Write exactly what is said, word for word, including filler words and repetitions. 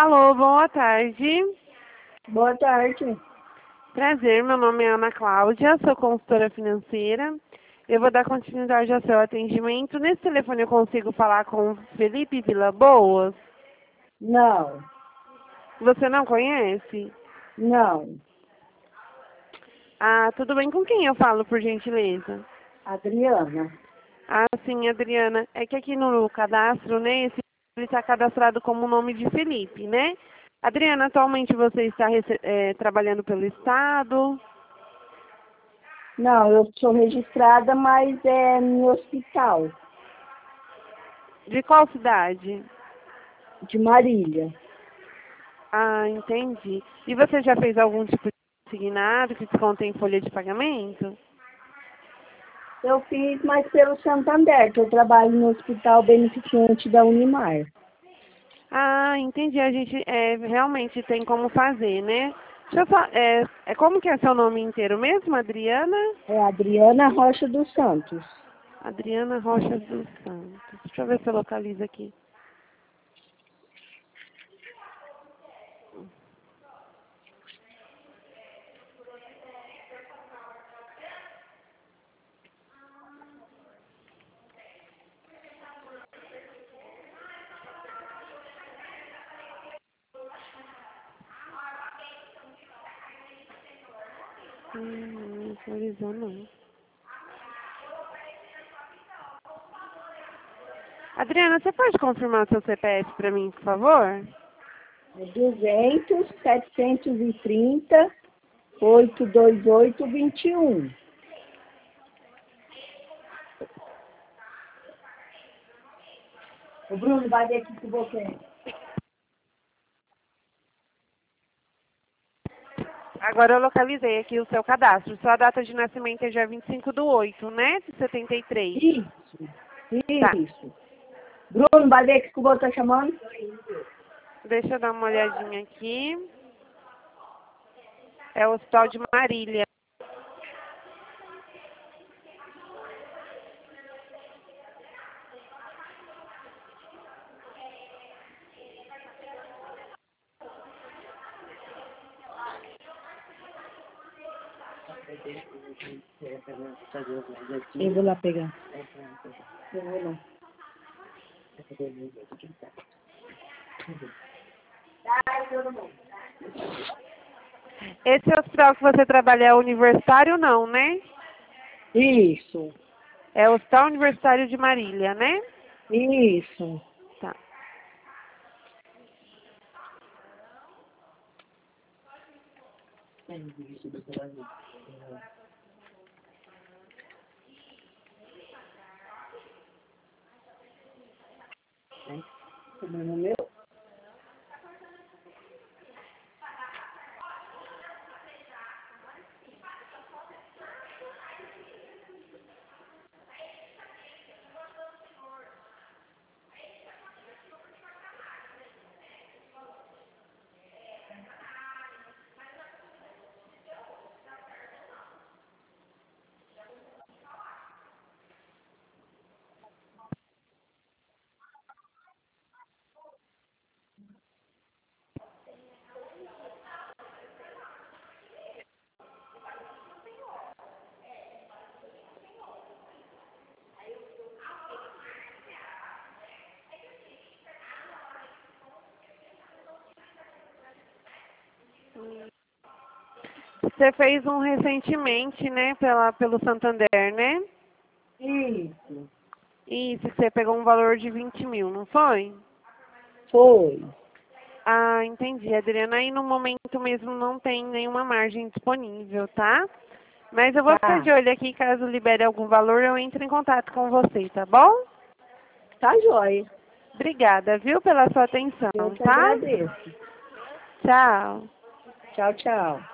Alô, boa tarde. Boa tarde. Prazer, meu nome é Ana Cláudia, sou consultora financeira. Eu vou dar continuidade ao seu atendimento. Nesse telefone eu consigo falar com Felipe Vilaboas? Não, Você não conhece? não. Ah, tudo bem. Com quem eu falo, por gentileza? Adriana. Ah, sim, Adriana. É que aqui no cadastro, né, esse ele está cadastrado como o nome de Felipe, né? Adriana, atualmente você está rece- eh, trabalhando pelo Estado? Não, eu sou registrada, mas é no hospital De qual cidade? de Marília. Ah, entendi. E você já fez algum tipo de assignado que contém folha de pagamento? Eu fiz, mas pelo Santander, que eu trabalho no hospital beneficente da Unimar. Ah, entendi. A gente é, realmente tem como fazer, né? Deixa eu só, é, é, como que é seu nome inteiro mesmo, Adriana? É Adriana Rocha dos Santos. Adriana Rocha dos Santos. Deixa eu ver se eu localizo aqui. Hum, não atualizou não. Adriana, você pode confirmar seu C P F para mim, por favor? É duzentos, setecentos e trinta, oitocentos e vinte e oito, vinte e um. O Bruno vai ver aqui com você. Agora eu localizei aqui o seu cadastro. Sua data de nascimento é dia vinte e cinco do oito, né? De setenta e três. Isso, Tá. isso. Bruno, vai ver que o você tá chamando? Deixa eu dar uma olhadinha aqui. É o Hospital de Marília. Eu vou lá pegar. Eu vou lá. Esse hospital que você trabalha é universitário, não, né? Isso, É o Hospital Universitário de Marília, né? isso. Tá. No meu? Você fez um recentemente, né? Pela, pelo Santander, né? Isso. Isso, que você pegou um valor de vinte mil, não foi? Foi. Ah, entendi, Adriana. Aí no momento mesmo não tem nenhuma margem disponível, tá? Mas eu vou ficar Tá. de olho aqui, caso libere algum valor, eu entro em contato com você, tá bom? Tá jóia. Obrigada, viu, pela sua atenção, Eu que tá? agradeço. Tchau. Tchau, tchau.